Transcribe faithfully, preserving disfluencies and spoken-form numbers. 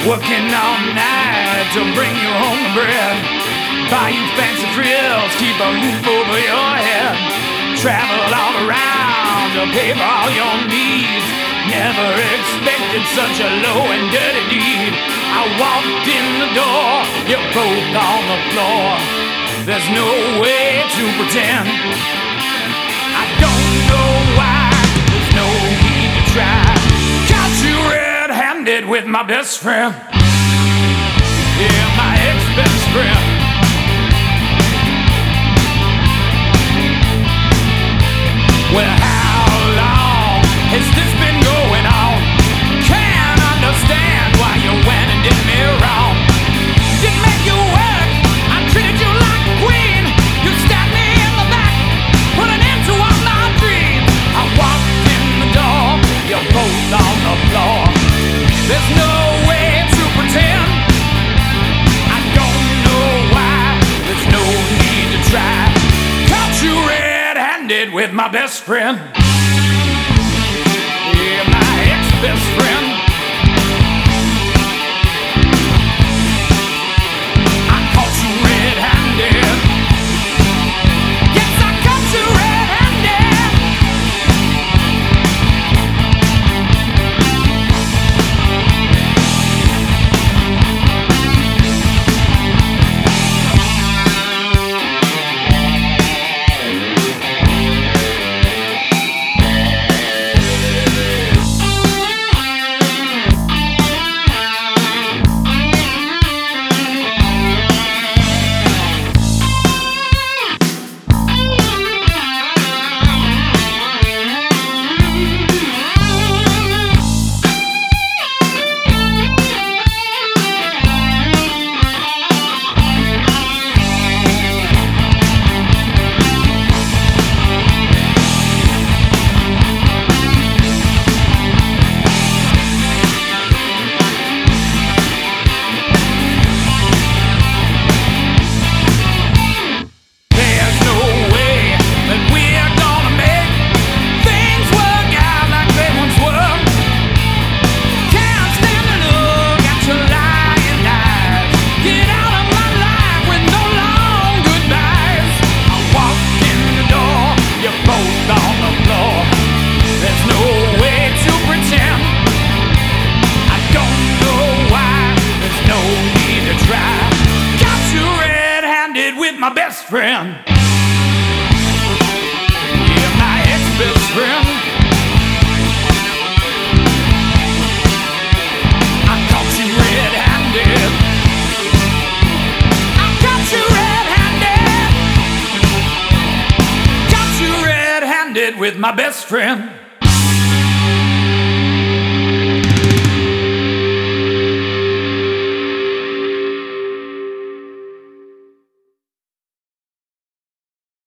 Working all night to bring you home the bread. Buy you fancy thrills, keep a roof over your head. Travel all around to pay for all your needs. Never expected such a low and dirty deed. I walked in the door, you're both on the floor. There's no way to pretend. I don't know why, there's no need to try. Caught you red-handed with my best friend. Yeah, my ex-best friend. Well, how long has this been going on? Can't understand why you went and did me wrong. Didn't make you work, I treated you like a queen. You stabbed me in the back, put an end to all my dreams. I walked in the door, you're both on the floor. There's no way to pretend. I don't know why, there's no need to try. Caught you red-handed with my best friend. Yeah, my ex-best friend. I caught you red-handed. Yes, I caught you red-handed. My best friend. Yeah, my ex-best friend. I caught you red-handed. I caught you red-handed. Caught you red-handed with my best friend.